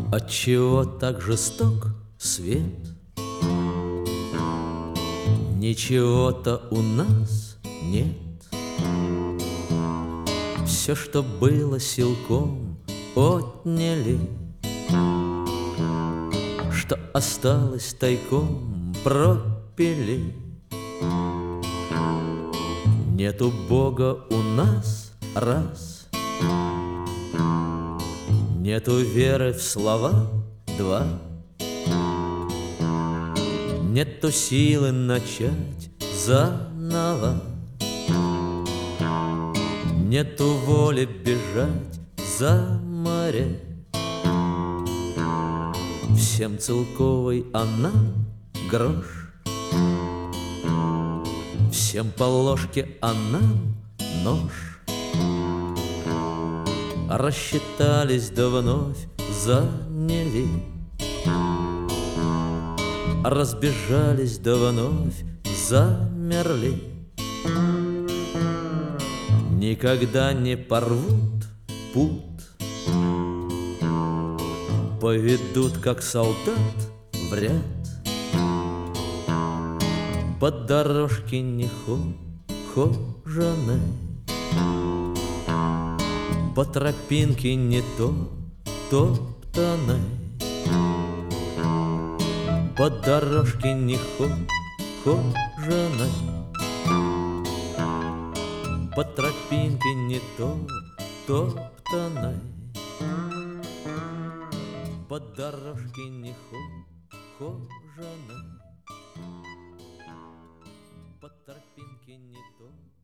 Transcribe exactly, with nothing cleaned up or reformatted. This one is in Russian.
Отчего так жесток свет? Ничего-то у нас нет. Все, что было, силком отняли, что осталось, тайком пропили. Нету Бога у нас раз, нету веры в слова два, нету силы начать заново, нету воли бежать за море. Всем целковый, а нам грош, всем по ложке, а нам нож. Рассчитались да вновь заняли, разбежались да вновь замерли. Никогда не порвут путь, поведут, как солдат, в ряд. По дорожке нехоженой, по тропинке не то топтаной, по дорожке нехоженой, по тропинке не то топтаной, по дорожке нехоженой, по тропинке не то.